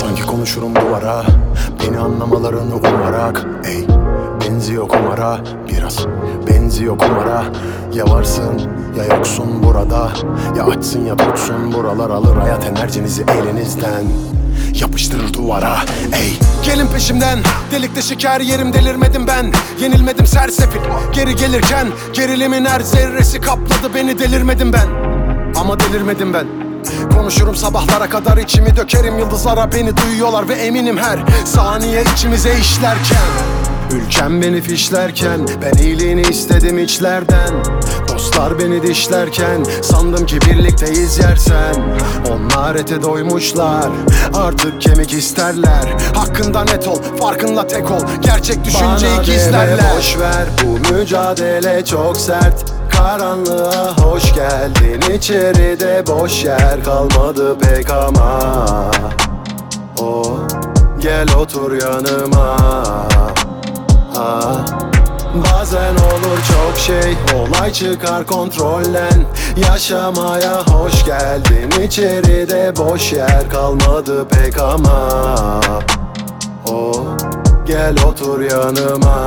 Sanki konuşurum duvara, beni anlamalarını umarak. Ey, benziyor kumara, biraz benziyor kumara. Ya varsın ya yoksun burada, ya açsın ya tutsun buralar. Alır hayat enerjinizi elinizden, yapıştırır duvara. Ey, gelin peşimden, delikte şeker yerim, delirmedim ben. Yenilmedim sersefil, geri gelirken gerilimin her zerresi kapladı beni, delirmedim ben. Ama delirmedim ben. Konuşurum sabahlara kadar, içimi dökerim yıldızlara. Beni duyuyorlar ve eminim her saniye içimize işlerken. Ülkem beni fişlerken, ben iyiliğini istedim içlerden. Dostlar beni dişlerken, sandım ki birlikteyiz yersen. Onlar ete doymuşlar, artık kemik isterler. Hakkında net ol, farkında tek ol, gerçek düşünceyi gizlerler. Bana boş ver, bu mücadele çok sert. Karanlığa hoş geldin, içeride boş yer kalmadı pek ama. Gel otur yanıma. Bazen olur çok şey, olay çıkar kontrolden. Yaşamaya hoş geldin, içeride boş yer kalmadı pek ama. Gel otur yanıma.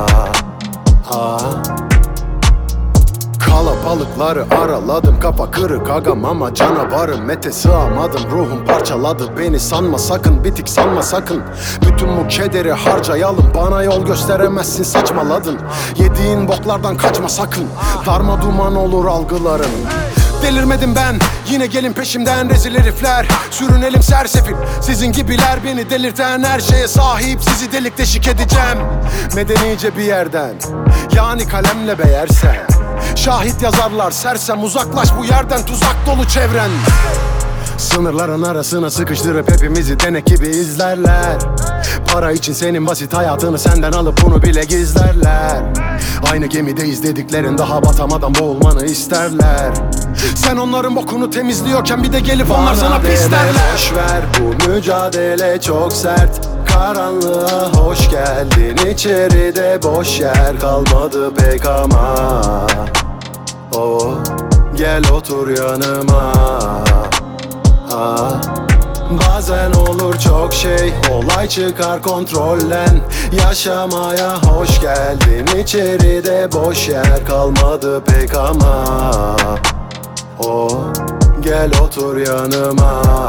Kalabalıkları araladım, kafa kırık agam ama canavarım. Mete sığamadım, ruhum parçaladı beni. Sanma sakın, bitik sanma sakın. Bütün bu kederi harcayalım, bana yol gösteremezsin, saçmaladın. Yediğin boklardan kaçma sakın, darma duman olur algıların. Delirmedim ben, yine gelin peşimden rezil herifler. Sürünelim sersefil, sizin gibiler. Beni delirten her şeye sahip, sizi delik deşik edeceğim. Medenice bir yerden, yani kalemle beğersen. Şahit yazarlar sersem, uzaklaş bu yerden, tuzak dolu çevren. Sınırların arasına sıkıştırıp hepimizi denek gibi izlerler. Para için senin basit hayatını senden alıp bunu bile gizlerler. Aynı gemideyiz dediklerin, daha batamadan boğulmanı isterler. Sen onların bokunu temizliyorken bir de gelip onlar sana pis derler. Boş ver, bu mücadele çok sert. Karanlığa hoş geldin, içeride boş yer kalmadı pek ama. Gel otur yanıma. Bazen olur çok şey, olay çıkar kontrolden. Yaşamaya hoş geldin, içeride boş yer kalmadı pek ama. Gel otur yanıma.